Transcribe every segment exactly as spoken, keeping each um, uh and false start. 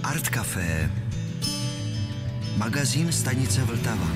Art Café, magazín stanice Vltava.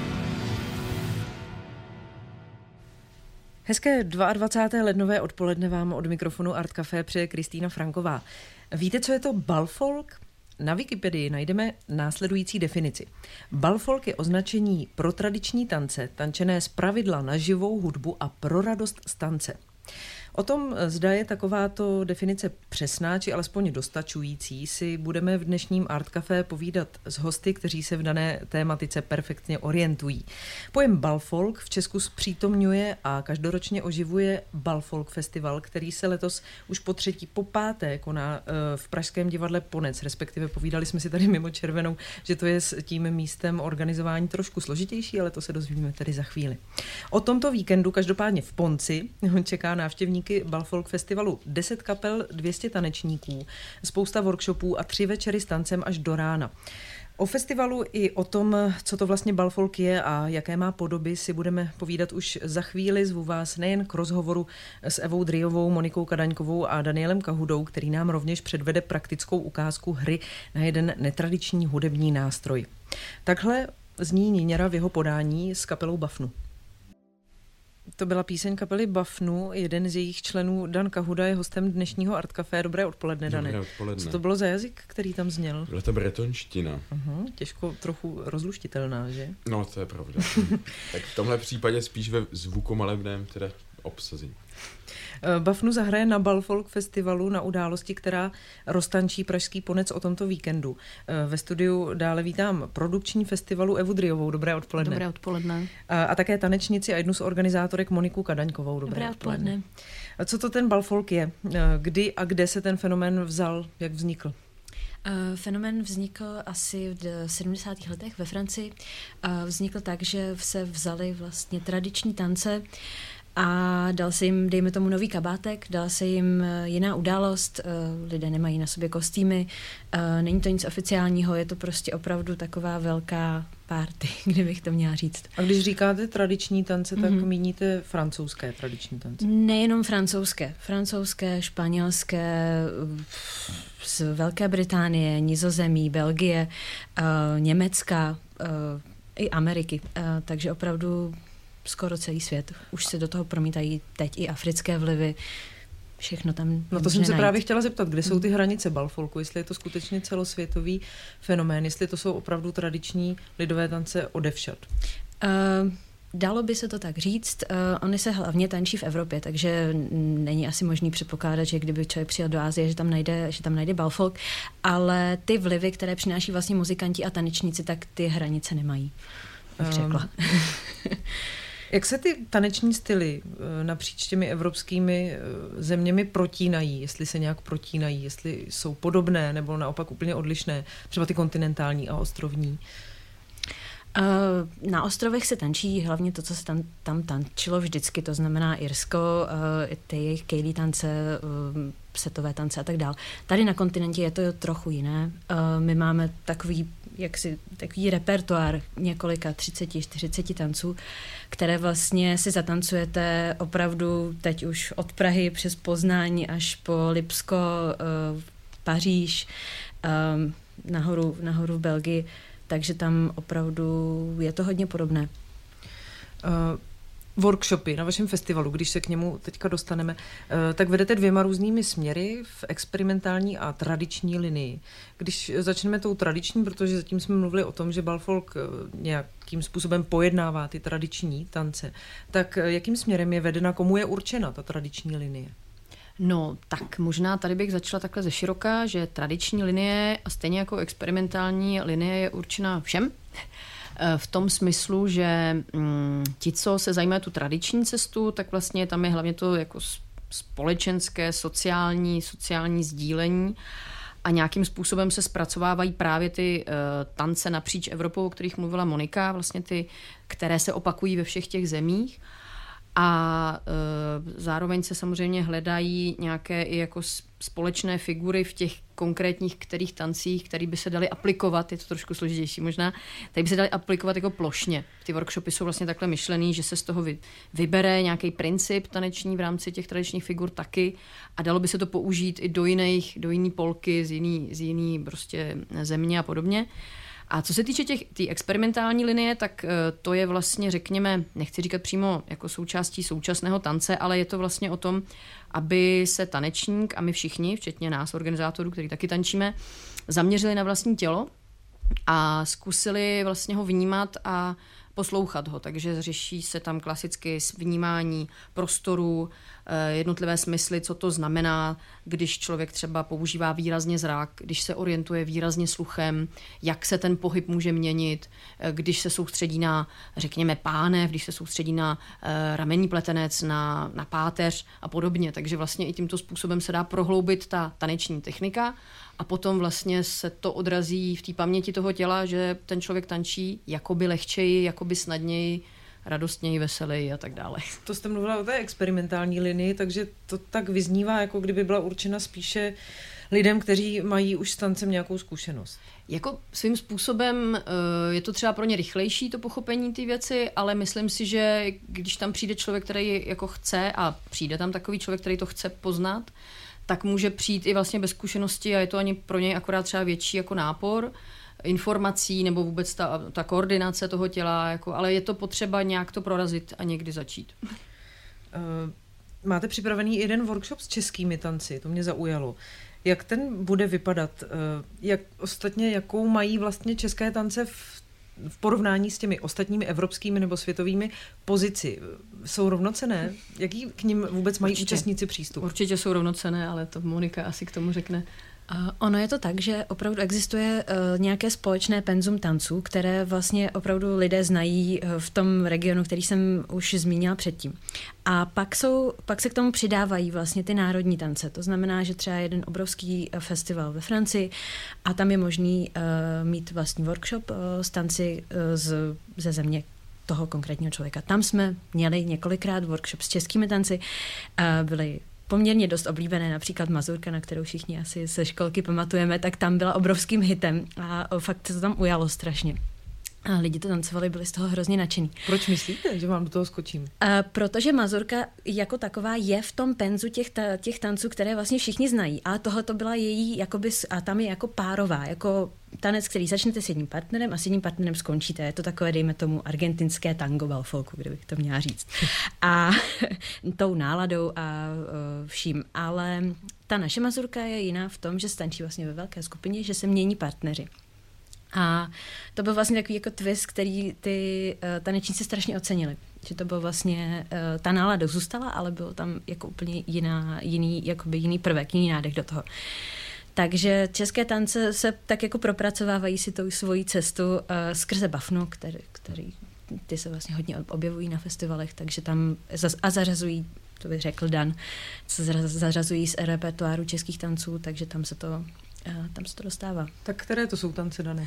Hezké dvacátého druhého lednové odpoledne vám od mikrofonu Art Café přeje Kristýna Franková. Víte, co je to balfolk? Na Wikipedii najdeme následující definici. Balfolk je označení pro tradiční tance, tančené zpravidla na živou hudbu a pro radost z tance. O tom, zda je takováto definice přesná, či alespoň dostačující, si budeme v dnešním Art Café povídat s hosty, kteří se v dané tématice perfektně orientují. Pojem balfolk v Česku zpřítomňuje a každoročně oživuje Balfolk Festival, který se letos už po třetí, po páté koná v pražském divadle Ponec, respektive povídali jsme si tady mimo červenou, že to je s tím místem organizování trošku složitější, ale to se dozvíme tedy za chvíli. O tomto víkendu každopádně v Ponci čeká návštěvník Balfolk Festivalu deset kapel, dvě stě tanečníků, spousta workshopů a tři večery s tancem až do rána. O festivalu i o tom, co to vlastně balfolk je a jaké má podoby, si budeme povídat už za chvíli. Zvu vás nejen k rozhovoru s Evou Dryovou, Monikou Kadaňkovou a Danielem Kahudou, který nám rovněž předvede praktickou ukázku hry na jeden netradiční hudební nástroj. Takhle zní Niněra v jeho podání s kapelou Bafnu. To byla píseň kapely Bafnu, jeden z jejich členů Dan Kahuda je hostem dnešního Art Café. Dobré odpoledne, Dane. Dobré odpoledne. Co to bylo za jazyk, který tam zněl? Byla to bretonština. Uh-huh, těžko trochu rozluštitelná, že? No, to je pravda. Tak v tomhle případě spíš ve zvukomalebném teda obsazení. Bafnu zahraje na Balfolk Festivalu na události, která roztančí pražský Ponec o tomto víkendu. Ve studiu dále vítám produkční festivalu Evu Dryovou. Dobré odpoledne. Dobré odpoledne. A, a také tanečnici a jednu z organizátorek Moniku Kadaňkovou. Dobré, Dobré odpoledne. odpoledne. A co to ten balfolk je? Kdy a kde se ten fenomén vzal? Jak vznikl? Uh, fenomén vznikl asi v sedmdesátých letech ve Francii. Uh, vznikl tak, že se vzaly vlastně tradiční tance a dal se jim, dejme tomu, nový kabátek, dal se jim jiná událost, lidé nemají na sobě kostýmy, není to nic oficiálního, je to prostě opravdu taková velká party, kdybych to měla říct. A když říkáte tradiční tance, tak mm-hmm. míníte francouzské tradiční tance? Nejenom francouzské, francouzské, španělské, z Velké Británie, Nizozemí, Belgie, Německa, i Ameriky, takže opravdu skoro celý svět. Už se do toho promítají teď i africké vlivy. Všechno tam. No to jsem se najít. právě chtěla zeptat, kde jsou ty hranice balfolku, jestli je to skutečně celosvětový fenomén, jestli to jsou opravdu tradiční lidové tance odevšad. Uh, dalo by se to tak říct. Uh, oni se hlavně tančí v Evropě, takže není asi možný předpokládat, že kdyby člověk přijel do Asie, že tam najde, že tam najde balfolk, ale ty vlivy, které přináší vlastně muzikanti a tanečníci, tak ty hranice nemají, bych řekla. Um. Jak se ty taneční styly napříč těmi evropskými zeměmi protínají, jestli se nějak protínají, jestli jsou podobné nebo naopak úplně odlišné, třeba ty kontinentální a ostrovní? Na ostrovech se tančí hlavně to, co se tam, tam tančilo vždycky, to znamená Irsko, ty jejich kejlí tance, setové tance a tak dál. Tady na kontinentě je to trochu jiné. My máme takový, jaksi, takový repertoár několika třicet, čtyřicet tanců, které vlastně si zatancujete opravdu teď už od Prahy přes Poznaň až po Lipsko, Paříž, nahoru, nahoru v Belgii. Takže tam opravdu je to hodně podobné. Uh, workshopy na vašem festivalu, když se k němu teďka dostaneme, uh, tak vedete dvěma různými směry v experimentální a tradiční linii. Když začneme tou tradiční, protože zatím jsme mluvili o tom, že balfolk nějakým způsobem pojednává ty tradiční tance, tak jakým směrem je vedena, komu je určena ta tradiční linie? No, tak možná tady bych začala takhle ze široka, že tradiční linie a stejně jako experimentální linie je určena všem. V tom smyslu, že mm, ti, co se zajímají tu tradiční cestu, tak vlastně tam je hlavně to jako společenské, sociální, sociální sdílení a nějakým způsobem se zpracovávají právě ty uh, tance napříč Evropou, o kterých mluvila Monika, vlastně ty, které se opakují ve všech těch zemích. A e, zároveň se samozřejmě hledají nějaké i jako společné figury v těch konkrétních kterých tancích, které by se daly aplikovat, je to trošku složitější možná, tady by se daly aplikovat jako plošně. Ty workshopy jsou vlastně takhle myšlený, že se z toho vy, vybere nějaký princip taneční v rámci těch tradičních figur taky a dalo by se to použít i do jiných, do jiný polky, z jiný, z jiný prostě země a podobně. A co se týče těch tý experimentální linie, tak to je vlastně, řekněme, nechci říkat přímo jako součástí současného tance, ale je to vlastně o tom, aby se tanečník a my všichni, včetně nás, organizátorů, kteří taky tančíme, zaměřili na vlastní tělo a zkusili vlastně ho vnímat a poslouchat ho. Takže řeší se tam klasicky vnímání prostoru, jednotlivé smysly, co to znamená, když člověk třeba používá výrazně zrak, když se orientuje výrazně sluchem, jak se ten pohyb může měnit, když se soustředí na, řekněme, pánev, když se soustředí na ramenní pletenec, na, na páteř a podobně. Takže vlastně i tímto způsobem se dá prohloubit ta taneční technika a potom vlastně se to odrazí v té paměti toho těla, že ten člověk tančí jakoby lehčeji, jakoby snadněji, radostněji, veseleji a tak dále. To jste mluvila o té experimentální linii, takže to tak vyznívá, jako kdyby byla určena spíše lidem, kteří mají už s tancem nějakou zkušenost. Jako svým způsobem je to třeba pro ně rychlejší to pochopení ty věci, ale myslím si, že když tam přijde člověk, který jako chce a přijde tam takový člověk, který to chce poznat, tak může přijít i vlastně bez zkušenosti a je to ani pro něj akorát třeba větší jako nápor informací nebo vůbec ta, ta koordinace toho těla, jako, ale je to potřeba nějak to prorazit a někdy začít. Uh, máte připravený jeden workshop s českými tanci, to mě zaujalo. Jak ten bude vypadat? Uh, jak, ostatně, jakou mají vlastně české tance v, v porovnání s těmi ostatními evropskými nebo světovými pozici? Jsou rovnocenné? Jaký k nim vůbec mají Určitě. účastníci přístup? Určitě jsou rovnocenné, ale to Monika asi k tomu řekne. Uh, ono je to tak, že opravdu existuje uh, nějaké společné penzum tanců, které vlastně opravdu lidé znají uh, v tom regionu, který jsem už zmínila předtím. A pak, jsou, pak se k tomu přidávají vlastně ty národní tance. To znamená, že třeba jeden obrovský uh, festival ve Francii a tam je možný uh, mít vlastní workshop uh, s tanci uh, z, ze země toho konkrétního člověka. Tam jsme měli několikrát workshop s českými tanci, uh, byly poměrně dost oblíbené, například Mazurka, na kterou všichni asi ze školky pamatujeme, tak tam byla obrovským hitem a fakt se to tam ujalo strašně. A lidi to tancovali, byli z toho hrozně nadšení. Proč myslíte, že vám do toho skočím? A protože Mazurka jako taková je v tom penzu těch, ta, těch tanců, které vlastně všichni znají. A tohle to byla její, jakoby, a tam je jako párová, jako tanec, který začnete s jedním partnerem a s jedním partnerem skončíte. Je to takové, dejme tomu, argentinské tango balfolku, kdybych to měla říct. A tou náladou a uh, vším. Ale ta naše Mazurka je jiná v tom, že se tančí vlastně ve velké skupině, že se mění partneři. A to byl vlastně takový jako twist, který ty uh, tanečníci strašně ocenili. Že to byl vlastně, uh, ta nálada zůstala, ale byl tam jako úplně jiná, jiný, jakoby jiný prvek, jiný nádech do toho. Takže české tance se tak jako propracovávají si tou svojí cestu uh, skrze Bafnu, který, který ty se vlastně hodně objevují na festivalech, takže tam zaz, a zařazují, to bych řekl Dan, zařazují z repertoáru českých tanců, takže tam se to Uh, tam se to dostává. Tak které to jsou tance, Dane?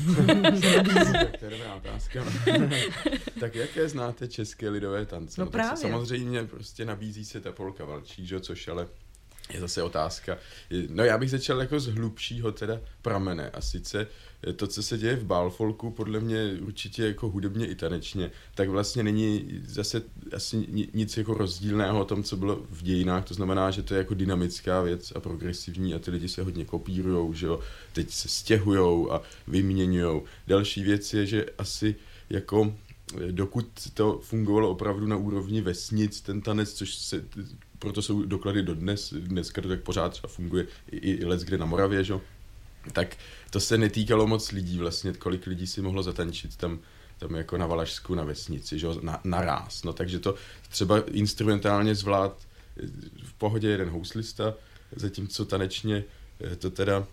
Tak to je dobrá otázka. Tak jaké znáte české lidové tance? No, no právě. Samozřejmě prostě nabízí se ta polka valčí, že? Což ale je zase otázka. No já bych začal jako z hlubšího teda pramene a sice to, co se děje v bálfolku, podle mě určitě jako hudebně i tanečně, tak vlastně není zase asi nic jako rozdílného o tom, co bylo v dějinách, to znamená, že to je jako dynamická věc a progresivní a ty lidi se hodně kopírujou, že jo, teď se stěhujou a vyměňujou. Další věc je, že asi jako dokud to fungovalo opravdu na úrovni vesnic, ten tanec, což se, proto jsou doklady dodnes, dneska to tak pořád třeba funguje i, i leckde na Moravě, že? Tak to se netýkalo moc lidí vlastně, kolik lidí si mohlo zatančit tam, tam jako na Valašsku, na vesnici, že? Na, na ráz. No takže to třeba instrumentálně zvlád v pohodě jeden houslista, zatímco tanečně to teda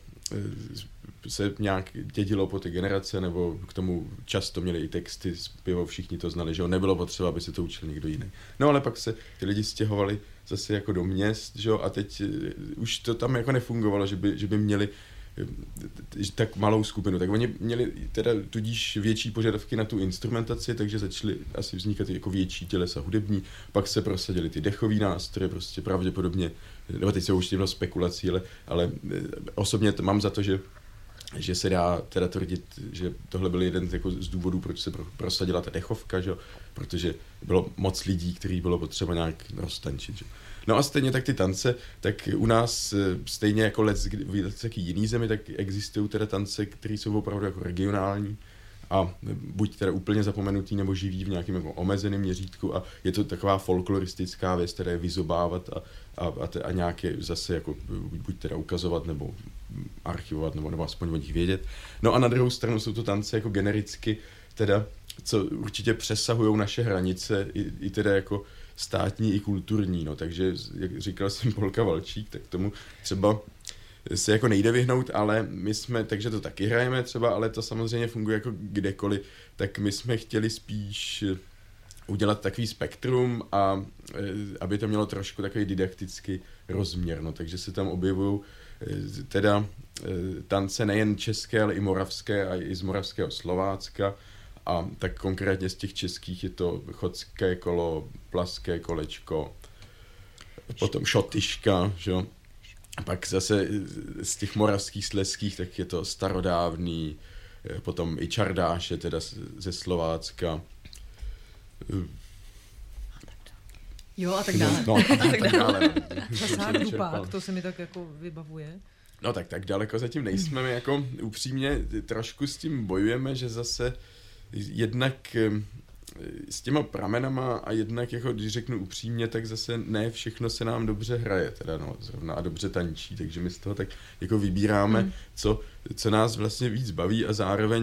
se nějak dědilo po ty generace, nebo k tomu často měli i texty, zpěvo, všichni to znali, že jo, nebylo potřeba, aby se to učil někdo jiný. No ale pak se ty lidi stěhovali zase jako do měst, že jo, a teď už to tam jako nefungovalo, že by, že by měli tak malou skupinu. Tak oni měli teda tudíž větší požadavky na tu instrumentaci, takže začaly asi vznikat jako větší tělesa hudební, pak se prosadily ty dechový nástroje, prostě pravděpodobně, nebo teď se už tělo spekulací, ale, ale osobně mám za to, že že se dá teda tvrdit, že tohle byl jeden jako z důvodů, proč se prosadila ta dechovka, že? Protože bylo moc lidí, který bylo potřeba nějak roztančit. Že? No a stejně tak ty tance, tak u nás stejně jako let v jaký jiný zemi, tak existují teda tance, které jsou opravdu jako regionální a buď teda úplně zapomenutý nebo živý v nějakém jako omezeném měřítku a je to taková folkloristická věc, teda je vyzobávat a, a, a, te, a nějaké zase jako buď teda ukazovat nebo archivovat nebo, nebo aspoň o nich vědět. No a na druhou stranu jsou to tance jako genericky, teda co určitě přesahují naše hranice i, i teda jako státní i kulturní, no takže jak říkal jsem Polka Valčík, tak tomu třeba se jako nejde vyhnout, ale my jsme, takže to taky hrajeme třeba, ale to samozřejmě funguje jako kdekoliv, tak my jsme chtěli spíš udělat takový spektrum a aby to mělo trošku takový didaktický rozměr, no takže se tam objevují teda tance nejen české, ale i moravské a i z moravského Slovácka a tak konkrétně z těch českých je to chodské kolo, plaské kolečko, potom šotyška, že jo. A pak zase z těch moravských, slezských, tak je to starodávný, potom i čardáše, teda ze Slovácka. Jo, a tak dále. No, no, a tak dále. Časák Dupák, to se mi tak jako vybavuje. No tak, tak daleko zatím nejsme, my jako upřímně trošku s tím bojujeme, že zase jednak s těma pramenama a jednak, jako když řeknu upřímně, tak zase ne všechno se nám dobře hraje, teda no, zrovna a dobře tančí, takže my z toho tak jako vybíráme, mm. co, co nás vlastně víc baví a zároveň,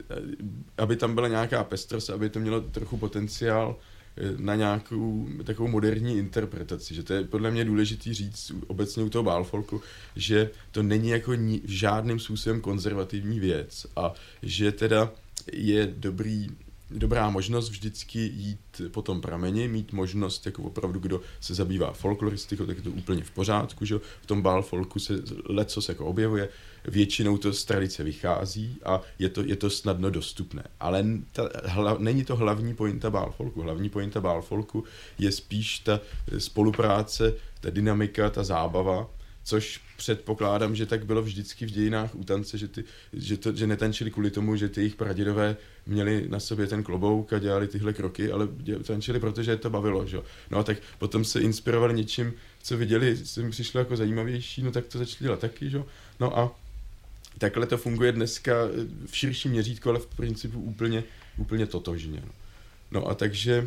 aby tam byla nějaká pestrost, aby to mělo trochu potenciál na nějakou takovou moderní interpretaci, že to je podle mě důležitý říct obecně u toho bálfolku, že to není jako ni, žádným způsobem konzervativní věc a že teda je dobrý dobrá možnost vždycky jít po tom prameni, mít možnost, jako opravdu, kdo se zabývá folkloristikou, tak je to úplně v pořádku, že v tom bálfolku se lecos jako objevuje, většinou to z tradice vychází a je to, je to snadno dostupné. Ale ta, hla, není to hlavní pointa bálfolku. Hlavní pointa bálfolku je spíš ta spolupráce, ta dynamika, ta zábava, což předpokládám, že tak bylo vždycky v dějinách u tance, že, ty, že, to, že netančili kvůli tomu, že ty jejich pradědové měli na sobě ten klobouk a dělali tyhle kroky, ale tančili, protože je to bavilo. Že? No a tak potom se inspirovali něčím, co viděli, co jim přišlo jako zajímavější, no tak to začali dělat taky. Že? No a takhle to funguje dneska v širším měřítku, ale v principu úplně, úplně totožně. No. no a takže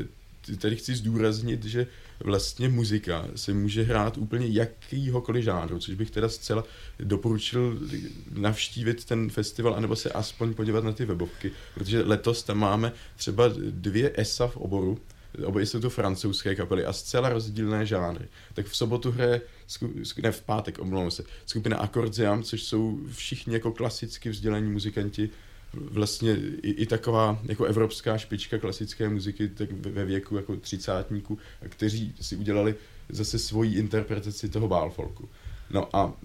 tady chci zdůraznit, že vlastně muzika se může hrát úplně jakýhokoliv žánru, což bych teda zcela doporučil navštívit ten festival, anebo se aspoň podívat na ty webovky, protože letos tam máme třeba dvě esa v oboru, oboje jsou to francouzské kapely a zcela rozdílné žánry. Tak v sobotu hraje, ne v pátek, omlouvám se, skupina Akordeon, což jsou všichni jako klasicky vzdělaní muzikanti, vlastně i, i taková jako evropská špička klasické muziky tak ve věku jako třicátníků, kteří si udělali zase svoji interpretaci toho bálfolku. No a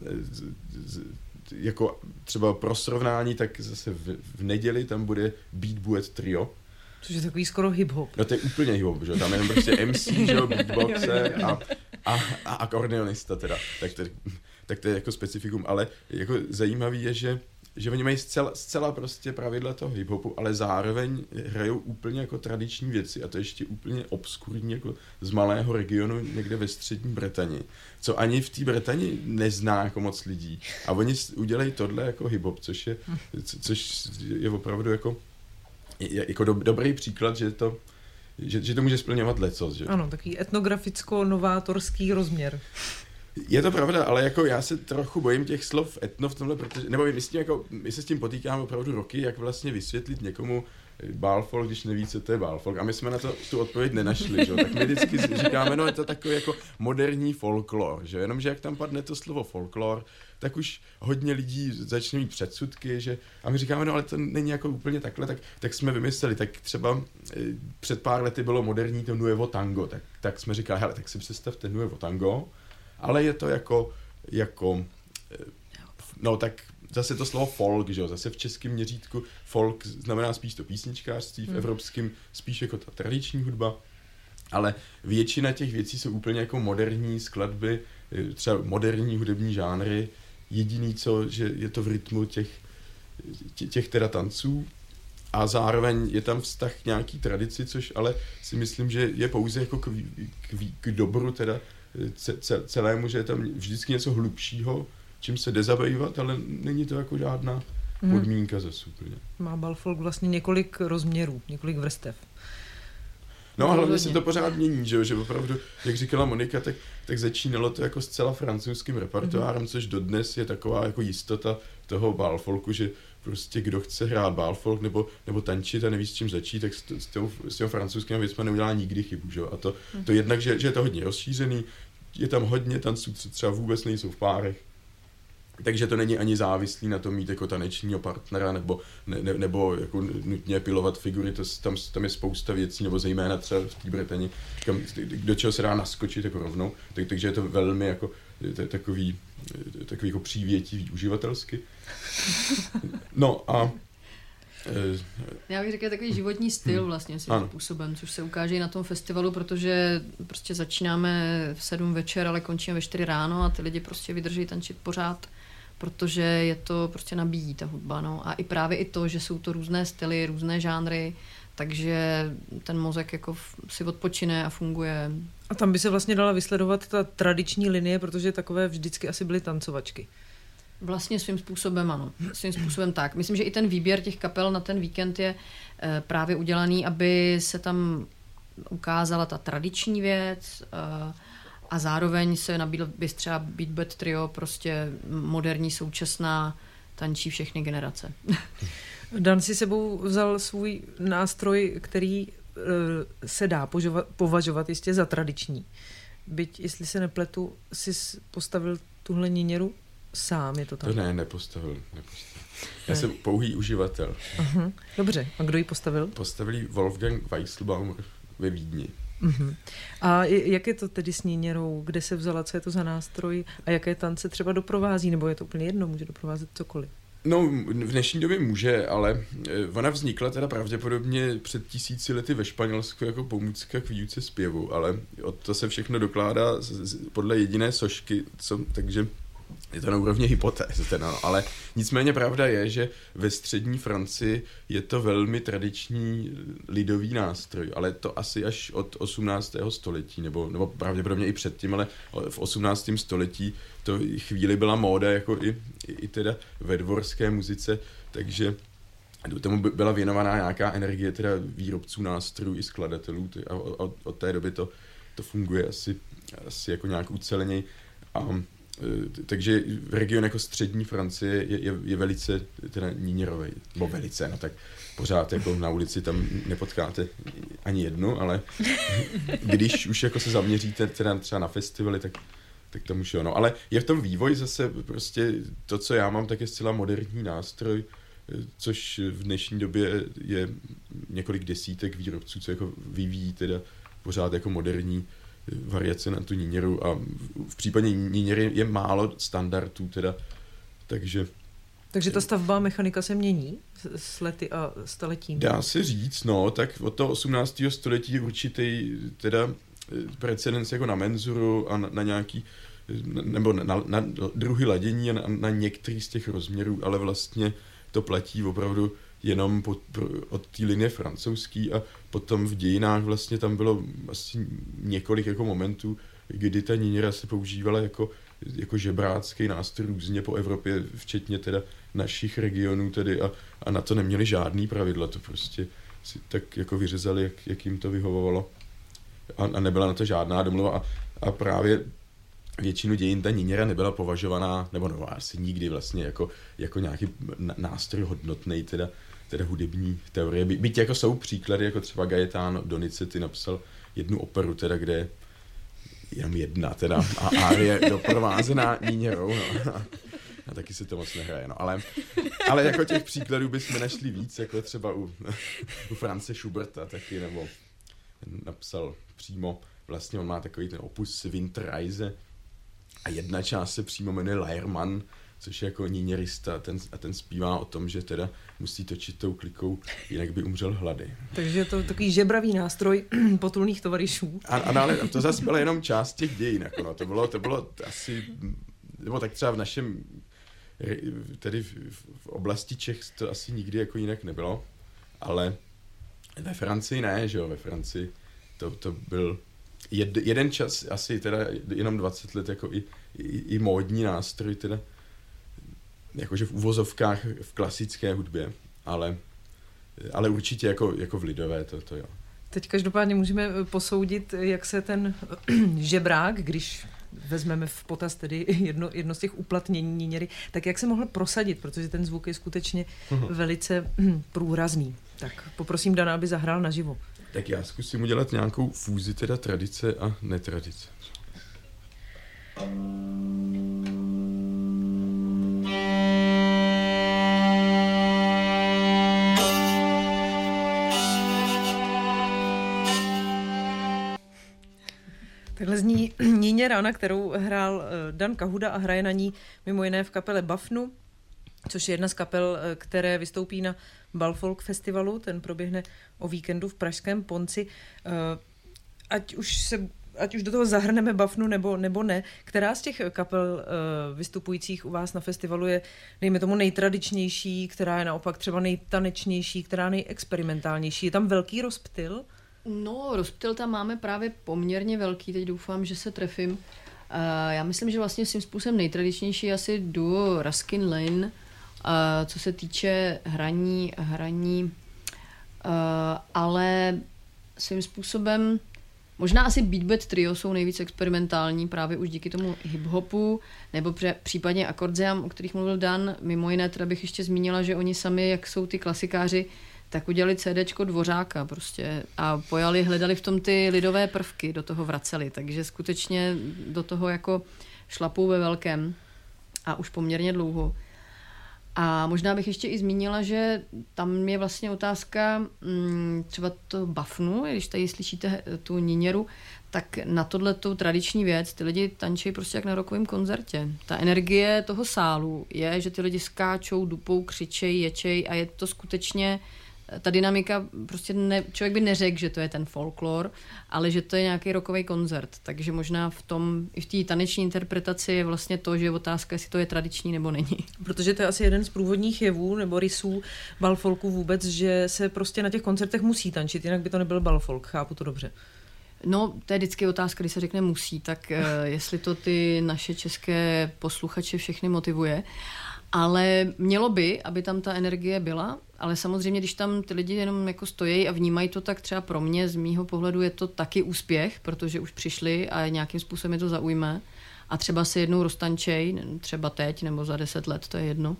z, jako třeba pro srovnání, tak zase v, v neděli tam bude Beat Buet Trio. Což je takový skoro hip-hop. No to je úplně hip-hop, že? Tam je prostě em cé, že? Beatboxer a, a, a akordeonista teda. Tak to, tak to je jako specifikum, ale jako zajímavý je, že že oni mají zcela, zcela prostě pravidla toho hip-hopu, ale zároveň hrajou úplně jako tradiční věci a to ještě úplně obskurní jako z malého regionu někde ve střední Bretani, co ani v té Bretani nezná jako moc lidí. A oni udělají tohle jako hip-hop, což je, co, což je opravdu jako, je, jako do, dobrý příklad, že to, že, že to může splňovat lecos. Že? Ano, takový etnograficko-novátorský rozměr. Je to pravda, ale jako já se trochu bojím těch slov etno v tomhle, protože, nebo my, s tím jako, my se s tím potýkáme opravdu roky, jak vlastně vysvětlit někomu bálfolk, když neví, co to je bálfolk. A my jsme na to tu odpověď nenašli, že? Tak my vždycky říkáme, no je to takový jako moderní folklor, že? Jenomže jak tam padne to slovo folklor, tak už hodně lidí začne mít předsudky, že a my říkáme, no ale to není jako úplně takhle, tak, tak jsme vymysleli, tak třeba před pár lety bylo moderní to nuevo tango, tak, tak jsme říkali, hele, tak si představte nuevo tango, ale je to jako, jako no tak zase to slovo folk, že jo, zase v českém měřítku folk znamená spíš to písničkářství, v Hmm. evropském spíš jako ta tradiční hudba, ale většina těch věcí jsou úplně jako moderní skladby, třeba moderní hudební žánry, jediný co, že je to v rytmu těch, těch teda tanců a zároveň je tam vztah k nějaký tradici, což ale si myslím, že je pouze jako k, k, k dobru teda celému, že je tam vždycky něco hlubšího, čím se jde zabývat, ale není to jako žádná podmínka hmm. zase úplně. Má balfolk vlastně několik rozměrů, několik vrstev. No a hlavně se to pořád mění, že jo, že opravdu, jak říkala Monika, tak, tak začínalo to jako zcela francouzským repertoárem, mm-hmm. což dodnes je taková jako jistota toho balfolku, že prostě kdo chce hrát balfolk nebo, nebo tančit a neví s čím začít, tak s, s, těm, s těm francouzským věcma neudělá nikdy chybu, že jo. A to, mm-hmm. to jednak, že, že je to hodně rozšířený, je tam hodně tanců, co třeba vůbec nejsou v párech, takže to není ani závislý na tom mít jako tanečního partnera nebo, ne, ne, nebo jako nutně pilovat figury, to, tam, tam je spousta věcí, nebo zejména třeba v té Británii, kam, do čeho se dá naskočit jako rovnou, tak, takže je to velmi jako t, takový, takový jako přívětivý uživatelsky. No a já bych řekl takový životní styl vlastně svým způsobem, což se ukáže i na tom festivalu, protože prostě začínáme v sedm večer, ale končíme ve čtyři ráno a ty lidi prostě vydrží tančit pořád, protože je to prostě nabíjí ta hudba, no. A i právě i to, že jsou to různé styly, různé žánry, takže ten mozek jako si odpočine a funguje. A tam by se vlastně dala vysledovat ta tradiční linie, protože takové vždycky asi byly tancovačky. Vlastně svým způsobem ano, svým způsobem tak. Myslím, že i ten výběr těch kapel na ten víkend je e, právě udělaný, aby se tam ukázala ta tradiční věc e, a zároveň se nabídl by třeba Beat Bad Trio, prostě moderní, současná, tančí všechny generace. Dan si sebou vzal svůj nástroj, který e, se dá požovat, považovat jistě za tradiční. Byť, jestli se nepletu, jsi postavil tuhle niněru sám, je to tak? To ne, nepostavil. nepostavil. Já ne. jsem pouhý uživatel. Uh-huh. Dobře, a kdo ji postavil? Postavil ji Wolfgang Weislbaum ve Vídni. Uh-huh. A jak je to tedy s niněrou? Kde se vzala, co je to za nástroj a jaké tance třeba doprovází? Nebo je to úplně jedno, může doprovázet cokoliv? No, v dnešní době může, ale ona vznikla teda pravděpodobně před tisíci lety ve Španělsku jako pomůcka k výuce zpěvu, ale to se všechno dokládá podle jediné sošky, co, takže je to na úrovni hypotéz, no, ale nicméně pravda je, že ve střední Francii je to velmi tradiční lidový nástroj, ale to asi až od osmnáctého století, nebo, nebo pravděpodobně i předtím, ale v osmnáctém století to chvíli byla móda, jako i, i, i teda ve dvorské muzice, takže tomu byla věnovaná nějaká energie teda výrobců nástrojů i skladatelů a od, od té doby to, to funguje asi, asi jako nějak uceleněji. A takže region jako střední Francie je, je, je velice teda níněrovej, nebo velice, no tak pořád jako na ulici tam nepotkáte ani jednu, ale když už jako se zaměříte teda třeba na festivaly, tak, tak tam už jo, no, ale je v tom vývoj zase prostě to, co já mám, tak je zcela moderní nástroj, což v dnešní době je několik desítek výrobců, co jako vyvíjí teda pořád jako moderní variace na tu níněru a v případě níněry je málo standardů teda, takže... Takže ta stavba mechanika se mění s lety a staletím? Dá se říct, no, tak od toho osmnáctého století je určitý teda precedens jako na menzuru a na, na nějaký, nebo na, na, na druhy ladění a na, na některý z těch rozměrů, ale vlastně to platí opravdu jenom pod, od té linie francouzský a potom v dějinách vlastně tam bylo asi několik jako momentů, kdy ta níněra se používala jako, jako žebrácký nástroj různě po Evropě, včetně teda našich regionů tedy a, a na to neměli žádný pravidla, to prostě si tak jako vyřezali, jak, jak jim to vyhovovalo a, a nebyla na to žádná domluva a, a právě většinu dějin ta níněra nebyla považovaná, nebo no, asi nikdy vlastně jako, jako nějaký nástroj hodnotnej, teda, teda hudební teorie. By, byť jako jsou příklady, jako třeba Gaetano Donizetti napsal jednu operu, teda, kde je jenom jedna, teda, a árie doprovázená níněrou, no. A taky se to moc nehraje, no, ale, ale jako těch příkladů bychom našli víc, jako třeba u, u Franze Schuberta taky, nebo napsal přímo, vlastně on má takový ten opus Winterreise, a jedna část se přímo jmenuje Leiermann, což je jako níněrista ten, a ten zpívá o tom, že teda musí točit tou klikou, jinak by umřel hlady. Takže je to takový žebravý nástroj potulných tovaryšů. A, a ale to zase byla jenom část těch dějin. Jako no. To bylo, to bylo asi, nebo tak třeba v našem, tedy v, v oblasti Čech to asi nikdy jako jinak nebylo, ale ve Francii ne, že jo, ve Francii to, to byl jed, jeden čas, asi teda jenom dvacet let, jako i, i, i módní nástroj, teda jakože v uvozovkách v klasické hudbě, ale, ale určitě jako, jako v lidové, to, to jo. Teď každopádně můžeme posoudit, jak se ten žebrák, když vezmeme v potaz tedy jedno, jedno z těch uplatnění níněry, tak jak se mohl prosadit, protože ten zvuk je skutečně uh-huh. velice hm, průrazný. Tak poprosím Dana, aby zahrál naživo. Tak já zkusím udělat nějakou fúzi teda tradice a netradice. Takhle zní níněra, na kterou hrál Dan Kahuda a hraje na ní mimo jiné v kapele Bafnu, což je jedna z kapel, které vystoupí na Balfolk festivalu, ten proběhne o víkendu v pražském Ponci. Ať už, se, ať už do toho zahrneme Bafnu nebo, nebo ne, která z těch kapel vystupujících u vás na festivalu je, dejme tomu, nejtradičnější, která je naopak třeba nejtanečnější, která nejexperimentálnější? Je tam velký rozptyl? No, rozptyl tam máme právě poměrně velký, teď doufám, že se trefím. Uh, já myslím, že vlastně svým způsobem nejtradičnější je asi duo Ruskin Lane, uh, co se týče hraní, hraní, uh, ale svým způsobem možná asi Beat Bad Trio jsou nejvíc experimentální právě už díky tomu hip-hopu, nebo pře- případně Akkordeam, o kterých mluvil Dan. Mimo jiné teda bych ještě zmínila, že oni sami, jak jsou ty klasikáři, tak udělali CDčko Dvořáka prostě a pojali, hledali v tom ty lidové prvky, do toho vraceli, takže skutečně do toho jako šlapou ve velkém a už poměrně dlouho. A možná bych ještě i zmínila, že tam je vlastně otázka m, třeba to Bafnu, když tady slyšíte tu níněru, tak na tohletou tradiční věc ty lidi tančí prostě jak na rockovém koncertě. Ta energie toho sálu je, že ty lidi skáčou, dupou, křičej, ječej a je to skutečně ta dynamika, prostě ne, člověk by neřekl, že to je ten folklor, ale že to je nějaký rockový koncert. Takže možná v tom, i v té taneční interpretaci je vlastně to, že je otázka, jestli to je tradiční nebo není. Protože to je asi jeden z průvodních jevů nebo rysů balfolku vůbec, že se prostě na těch koncertech musí tančit, jinak by to nebyl balfolk, chápu to dobře. No, to je vždycky otázka, když se řekne musí, tak uh, jestli to ty naše české posluchače všechny motivuje. Ale mělo by, aby tam ta energie byla, ale samozřejmě, když tam ty lidi jenom jako stojí a vnímají to, tak třeba pro mě z mýho pohledu je to taky úspěch, protože už přišli a nějakým způsobem je to zaujme a třeba se jednou roztančej, třeba teď nebo za deset let, to je jedno.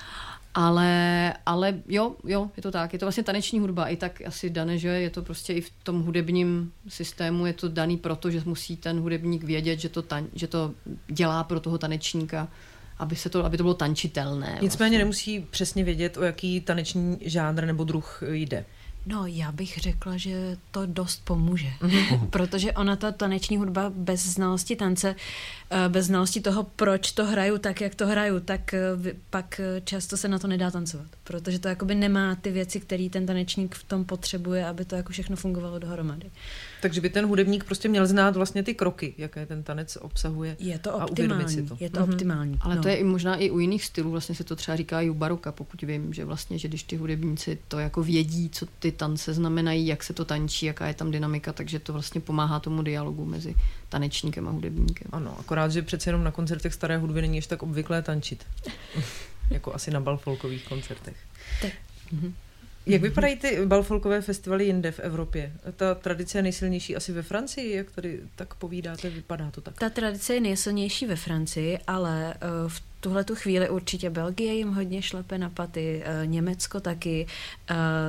Ale, ale jo, jo, je to tak, je to vlastně taneční hudba, i tak asi dané, že je to prostě i v tom hudebním systému, je to daný proto, že musí ten hudebník vědět, že to, tan, že to dělá pro toho tanečníka, aby, se to, aby to bylo tančitelné. Nicméně vlastně. Nemusí přesně vědět, o jaký taneční žánr nebo druh jde. No, já bych řekla, že to dost pomůže, protože ona ta taneční hudba bez znalosti tance, bez znalosti toho, proč to hraju tak, jak to hraju, tak pak často se na to nedá tancovat, protože to jakoby nemá ty věci, které ten tanečník v tom potřebuje, aby to jako všechno fungovalo dohromady. Takže by ten hudebník prostě měl znát vlastně ty kroky, jaké ten tanec obsahuje. Je to a optimální, si to. je to mm-hmm. optimální. Ale no. to je i možná i u jiných stylů, vlastně se to třeba říká i u baroka, pokud vím, že vlastně, že když ty hudebníci to jako vědí, co ty tance znamenají, jak se to tančí, jaká je tam dynamika, takže to vlastně pomáhá tomu dialogu mezi tanečníkem a hudebníkem. Ano, akorát, že přece jenom na koncertech staré hudby není ještě tak obvyklé tančit. Jako asi na balfolkových koncertech. Tak. Mhm. Jak vypadají ty balfolkové festivaly jinde v Evropě? Ta tradice je nejsilnější asi ve Francii, jak tady tak povídáte, vypadá to tak? Ta tradice je nejsilnější ve Francii, ale uh, v tuhle tu chvíli určitě Belgie jim hodně šlape na paty, uh, Německo taky, uh,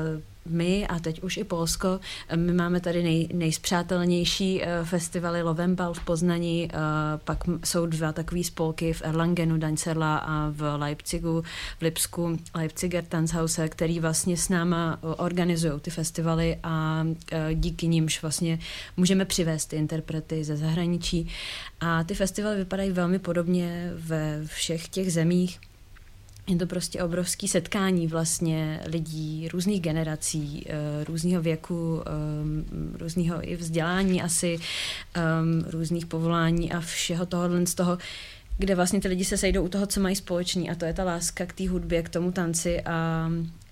my a teď už i Polsko, my máme tady nej, nejspřátelnější festivaly Lovembal v Poznani, pak jsou dva takové spolky v Erlangenu, Daňcerla a v Leipzigu, v Lipsku, Leipziger Tanzhause, který vlastně s náma organizují ty festivaly a díky nimž vlastně můžeme přivést ty interprety ze zahraničí. A ty festivaly vypadají velmi podobně ve všech těch zemích. Je to prostě obrovský setkání vlastně lidí různých generací, různého věku, různého i vzdělání asi, různých povolání a všeho tohohle z toho, kde vlastně ty lidi se sejdou u toho, co mají společný, a to je ta láska k té hudbě, k tomu tanci a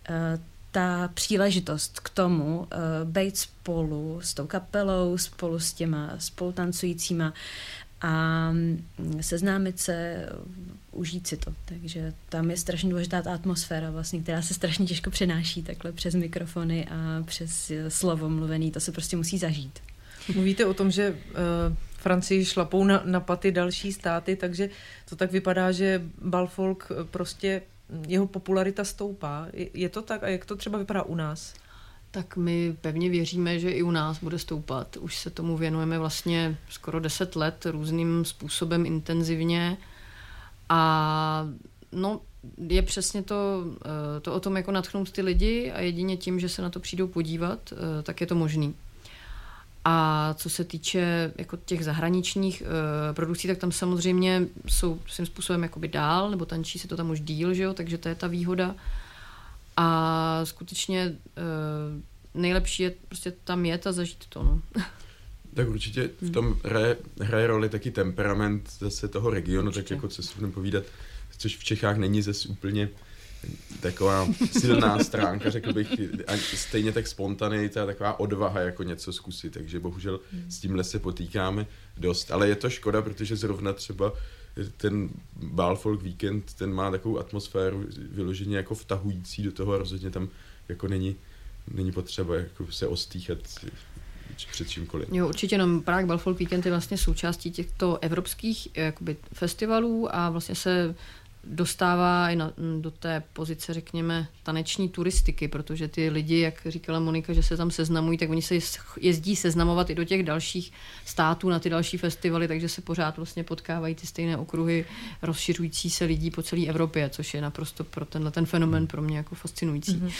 ta příležitost k tomu uh, být spolu s tou kapelou, spolu s těma spolutancujícíma a seznámit se, užít si to. Takže tam je strašně důležitá ta atmosféra, vlastně, která se strašně těžko přenáší takhle přes mikrofony a přes slovo mluvený. To se prostě musí zažít. Mluvíte o tom, že uh, Francii šlapou na, na paty další státy, takže to tak vypadá, že balfolk prostě jeho popularita stoupá. Je, je to tak? A jak to třeba vypadá u nás? Tak my pevně věříme, že i u nás bude stoupat. Už se tomu věnujeme vlastně skoro deset let různým způsobem intenzivně a no, je přesně to, to o tom, jako nadchnout ty lidi a jedině tím, že se na to přijdou podívat, tak je to možný. A co se týče jako těch zahraničních uh, produkcí, tak tam samozřejmě jsou svým způsobem jakoby dál, nebo tančí se to tam už díl, že jo? Takže to je ta výhoda. A skutečně uh, nejlepší je prostě tam jet a zažít to. No. Tak určitě v tom hraje, hraje roli taky temperament zase toho regionu, určitě. Tak jako co si budeme povídat, což v Čechách není zase úplně taková silná stránka, řekl bych, a stejně tak spontaneita, taková odvaha jako něco zkusit, takže bohužel s tímhle se potýkáme dost, ale je to škoda, protože zrovna třeba ten Balfolk Weekend, ten má takovou atmosféru vyloženě jako vtahující do toho a rozhodně tam jako není, není potřeba jako se ostýchat před čímkoliv. Jo, určitě no, Prague Balfolk Weekend je vlastně součástí těchto evropských jakoby, festivalů a vlastně se dostává i na, do té pozice, řekněme, taneční turistiky, protože ty lidi, jak říkala Monika, že se tam seznamují, tak oni se jezdí seznamovat i do těch dalších států na ty další festivaly, takže se pořád vlastně potkávají ty stejné okruhy rozšiřující se lidí po celé Evropě, což je naprosto pro tenhle ten fenomén pro mě jako fascinující. Mm-hmm.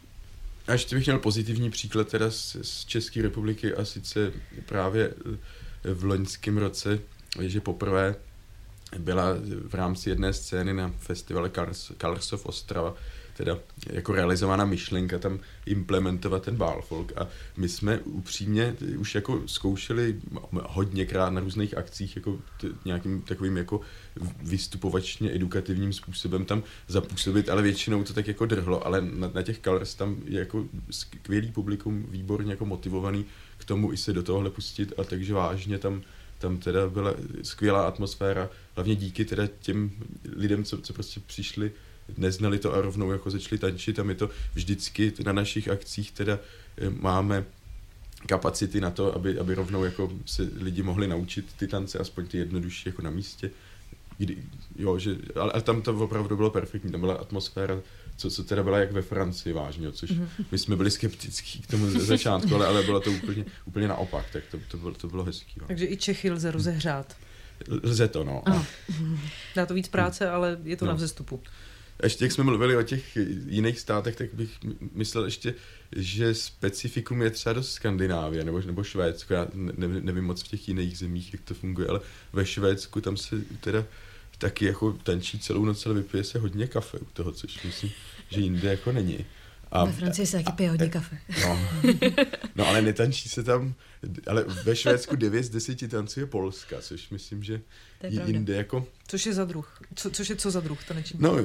A ještě bych měl pozitivní příklad teda z, z České republiky a sice právě v loňském roce, že poprvé byla v rámci jedné scény na festivale Kalersov Ostrava teda jako realizovaná myšlenka tam implementovat ten Balfolk a my jsme upřímně už jako zkoušeli hodněkrát na různých akcích jako t- nějakým takovým jako vystupovačně edukativním způsobem tam zapůsobit, ale většinou to tak jako drhlo, ale na, na těch Colors tam je jako skvělý publikum, výborně jako motivovaný k tomu i se do tohohle pustit a takže vážně tam tam teda byla skvělá atmosféra, hlavně díky teda těm lidem, co, co prostě přišli, neznali to a rovnou jako začali tančit a my to vždycky na našich akcích teda máme kapacity na to, aby, aby rovnou jako se lidi mohli naučit ty tance, aspoň ty jednodušší jako na místě. Kdy, jo, že, ale, ale tam to opravdu bylo perfektní, tam byla atmosféra, co, co teda byla jak ve Francii vážně, což my jsme byli skeptický k tomu začátku, ale, ale bylo to úplně, úplně naopak, tak to, to, bylo, to bylo hezký. No. Takže i Čechy lze rozehřát. Lze to, no. Ano. Dá to víc práce, ale je to no. na vzestupu. Ještě jak jsme mluvili o těch jiných státech, tak bych myslel ještě, že specifikum je třeba do Skandinávie nebo, nebo Švédsko. Já ne, nevím moc v těch jiných zemích, jak to funguje, ale ve Švédsku tam se teda taky jako tančí celou noc, ale vypije se hodně kafe u toho, což myslím, že jinde jako není. A, ve Francii se taky pije hodně kafe. No, no, ale netančí se tam, ale ve Švédsku devět z deseti tancuje Polska, což myslím, že jinde jako... Což je za druh? Co, což je co za druh taneční? No,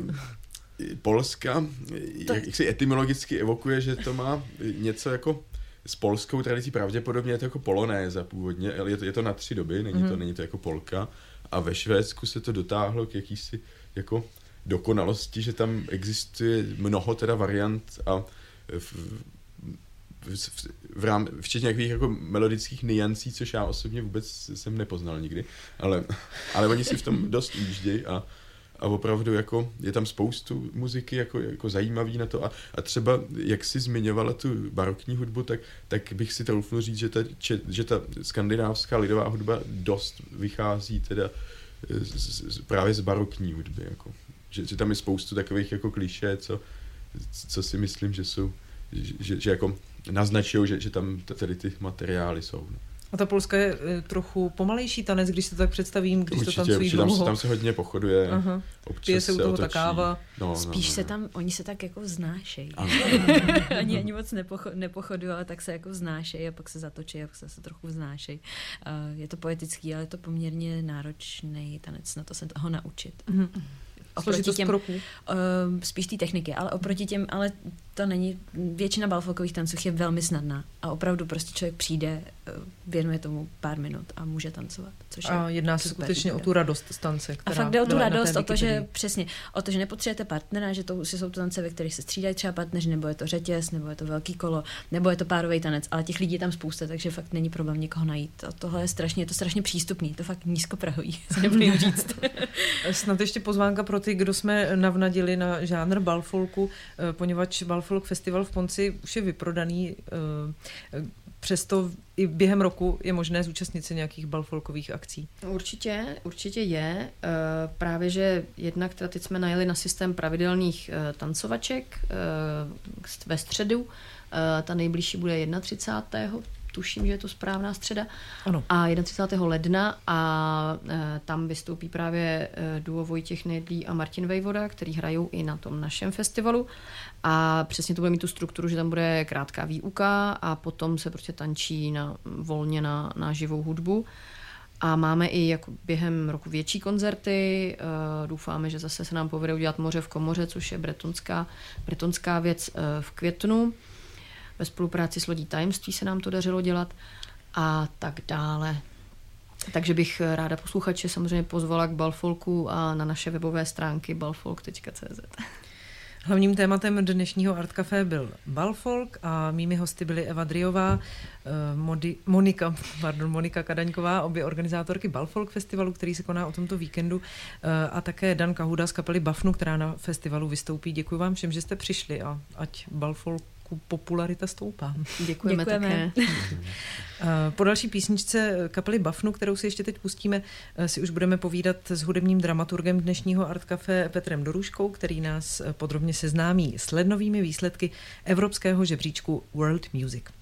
Polska, jak, jak se etymologicky evokuje, že to má něco jako s polskou tradicí, pravděpodobně je to jako polonéza původně, ale je to, je to na tři doby, není to, mm. není to jako polka. A ve Švédsku se to dotáhlo k jakýsi jako dokonalosti, že tam existuje mnoho teda variant a v, v, v, v rám, včetně nějakých jako melodických niancí, což já osobně vůbec jsem nepoznal nikdy, ale, ale oni si v tom dost jíždějí a, a opravdu jako je tam spoustu muziky jako, jako zajímavý na to a, a třeba jak jsi zmiňovala tu barokní hudbu, tak, tak bych si troufnul říct, že ta, že, že ta skandinávská lidová hudba dost vychází teda z, z, právě z barokní hudby, jako. Že, že tam je spoustu takových jako klišé, co, co si myslím, že jsou, že, že, že jako naznačují, že, že tam tady ty materiály jsou. No. A ta polská je trochu pomalejší tanec, když se to tak představím, když určitě, to tancují určitě, dlouho. Tam se, tam se hodně pochoduje, Aha. občas Pije se u toho otočí. ta káva. No, Spíš no, no, se no. tam, oni se tak jako vznášejí. ani, ani moc nepocho, nepochodují, ale tak se jako vznášejí a pak se zatočí a pak se, se trochu vznášejí. Uh, je to poetický, ale je to poměrně náročný tanec, na to se toho naučit. Mm-hmm. Oproti těm, kroků? Uh, spíš té techniky, ale oproti těm, ale to není, většina balfolkových tanců je velmi snadná a opravdu prostě člověk přijde, uh, věnuje tomu pár minut a může tancovat. Což a je jedná se super, skutečně super. o tu radost z tance, která A fakt jde o tu radost, o to, že Wikipedii. přesně, o to, že nepotřebujete partnera, že to že jsou to tance, ve kterých se střídají třeba partneři, nebo je to řetěz, nebo je to velký kolo, nebo je to párový tanec, ale těch lidí je tam spousta, takže fakt není problém někoho najít. A tohle je strašně, je to strašně přístupný, to fakt nízkoprahový, se nebojím říct. Snad ještě pozvánka pro ty, kdo jsme navnadili na žánr balfolku, poněvadž Balfolk Festival v Ponci už je vyprodaný. Přesto i během roku je možné zúčastnit se nějakých balfolkových akcí. Určitě, určitě je. Právě, že jednak teda teď jsme najeli na systém pravidelných tancovaček ve středu. Ta nejbližší bude třicátého prvního Tuším, že je to správná středa. Ano. A třicátého prvního ledna a e, tam vystoupí právě e, duo Vojtěch Nedlí a Martin Vejvoda, který hrajou i na tom našem festivalu. A přesně to bude mít tu strukturu, že tam bude krátká výuka a potom se prostě tančí na, volně na, na živou hudbu. A máme i jako během roku větší koncerty. E, doufáme, že zase se nám povede udělat Moře v komoře, což je bretonská, bretonská věc e, v květnu. Ve spolupráci s Lodí tajemství se nám to dařilo dělat a tak dále. Takže bych ráda posluchače samozřejmě pozvala k Balfolku a na naše webové stránky balfolk tečka cé zet. Hlavním tématem dnešního Art Café byl Balfolk a mými hosty byly Eva Driová, Modi, Monika, pardon, Monika Kadaňková, obě organizátorky Balfolk festivalu, který se koná o tomto víkendu, a také Dan Kahuda z kapely Bafnu, která na festivalu vystoupí. Děkuji vám všem, že jste přišli a ať Balfolk popularita stoupá. Děkujeme, Děkujeme. také. Po další písničce kapely Bafnu, kterou si ještě teď pustíme, si už budeme povídat s hudebním dramaturgem dnešního Art Café Petrem Doruškou, který nás podrobně seznámí s lednovými výsledky evropského žebříčku World Music.